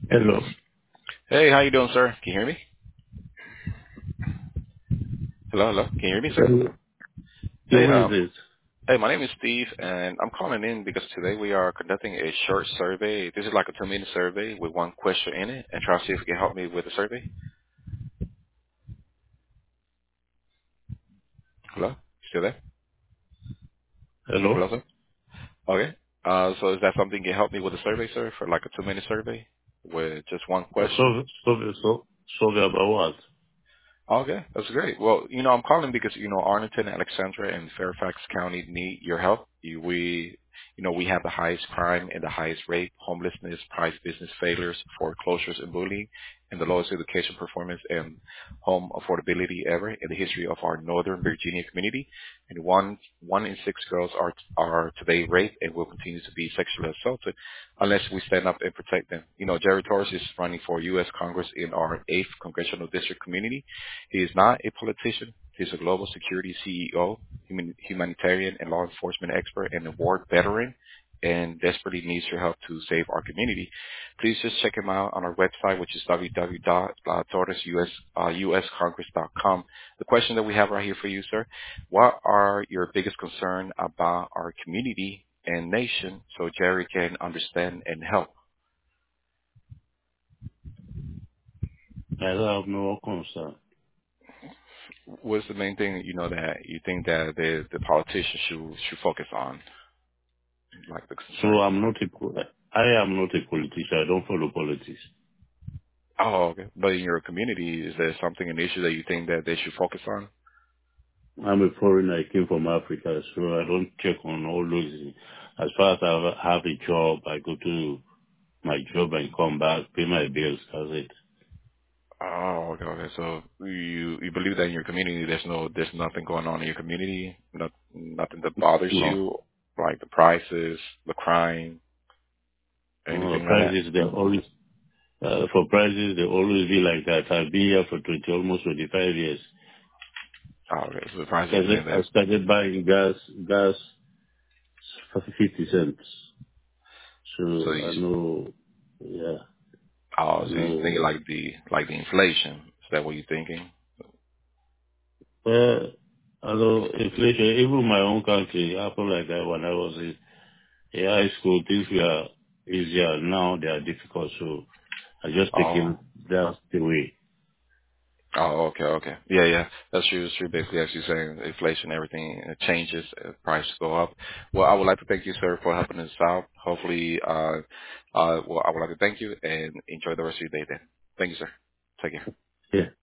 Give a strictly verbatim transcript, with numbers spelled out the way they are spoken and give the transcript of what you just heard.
Hello. Hey, how you doing, sir? Can you hear me? Hello, hello. Can you hear me, sir? Hello. Yeah, Hey, who is um, this? hey, my name is Steve, and I'm calling in because today we are conducting a short survey. This is like a two-minute survey with one question in it, and try to see if you can help me with the survey. Hello, still there? Hello. Hello, sir. Okay. Uh, so is that something you can help me with the survey, sir, for like a two-minute survey with just one question? So, so, so, sorry about what? Okay, that's great. Well, you know, I'm calling because, you know, Arlington, Alexandra, and Fairfax County need your help. You, we, you know, we have the highest crime and the highest rate, homelessness, price business failures, foreclosures, and bullying, and the lowest education performance and home affordability ever in the history of our Northern Virginia community. And one, one in six girls are, are today raped and will continue to be sexually assaulted unless we stand up and protect them. You know, Jerry Torres is running for U S Congress in our eighth congressional district community. He is not a politician. He's a global security C E O, human, humanitarian and law enforcement expert, and a war veteran, and desperately needs your help to save our community. Please just check him out on our website, which is w w w dot torres u s congress dot com. The question that we have right here for you, sir, what are your biggest concern about our community and nation so Jerry can understand and help? I don't have no concern. What's the main thing, you know, that you think that the, the politicians should, should focus on? Like the So concern. I'm not a, po- I am not a politician. I don't follow politics. Oh, okay. But in your community, is there something, an issue that you think that they should focus on? I'm a foreigner. I came from Africa, so I don't check on all those things. As far as I have a job, I go to my job and come back, pay my bills. That's it. Oh, okay, okay. So you you believe that in your community, there's no there's nothing going on in your community, not, nothing that bothers No. you, like the prices, the crime, No, anything like that. prices, they're always, uh, for prices, they always be like that. I've been here for twenty, almost twenty-five years. Oh, okay. So the prices have Started, been I there. started buying gas, gas for fifty cents. So So I you know, yeah, oh, I so you think know. like the like the inflation? Is that what you're thinking? Well, I know inflation, even my own country happened like that when I was in, in high school. Things were easier. Now they are difficult. So I just take Oh. it, that's the way. Oh, okay, okay. Yeah, yeah. That's true. It's true. Basically, as you're saying, inflation, everything uh, changes, uh, prices go up. Well, I would like to thank you, sir, for helping us out. Hopefully, uh, uh, well, I would like to thank you and enjoy the rest of your day then. Thank you, sir. Take care. Yeah.